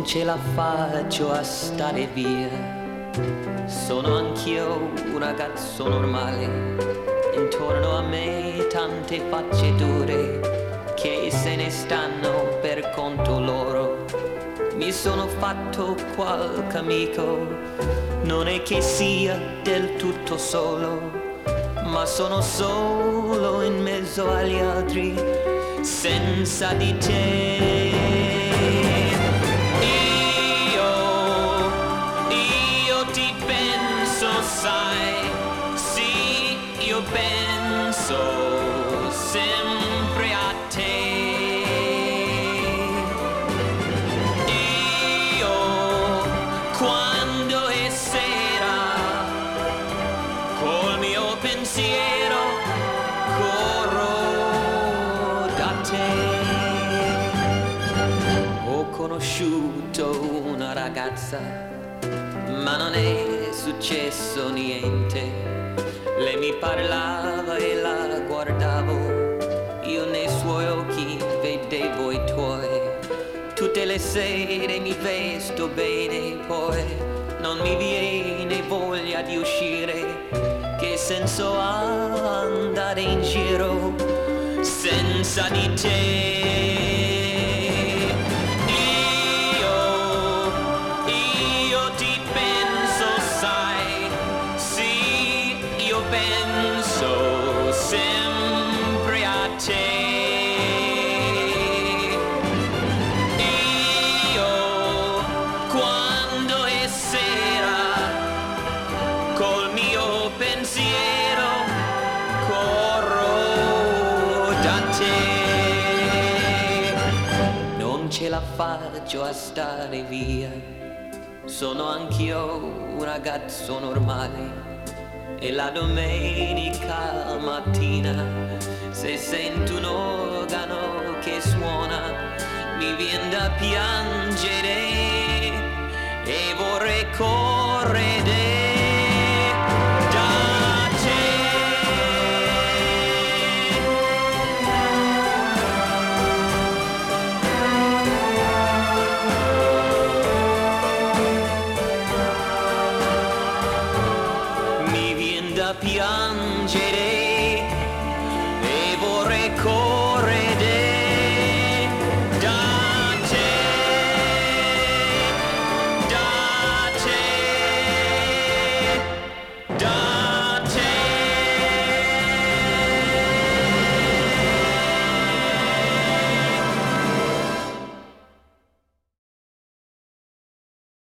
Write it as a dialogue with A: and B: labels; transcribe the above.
A: ce la faccio a stare via. Sono anch'io un ragazzo normale, intorno a me tante facce dure che se ne stanno per conto loro. Mi sono fatto qualche amico, non è che sia del tutto solo, ma sono solo in mezzo agli altri, senza di te. Io ti penso, sai, sì, io penso sempre a te. Io, quando è sera, col mio pensiero corro da te. Ho conosciuto una ragazza, ma non è successo niente. Lei mi parlava e la guardavo, io nei suoi occhi vedevo i tuoi. Tutte le sere mi vesto bene, poi non mi viene voglia di uscire. Che senso ha andare in giro senza di te? Io ti penso, sai, sì, io penso sempre a te. Io, quando è sera, col mio pensiero corro da te. Non ce la faccio a stare via, sono anch'io un ragazzo normale, e la domenica mattina, se sento un organo che suona, mi viene da piangere e vorrei correre da te. Mi viene da piangere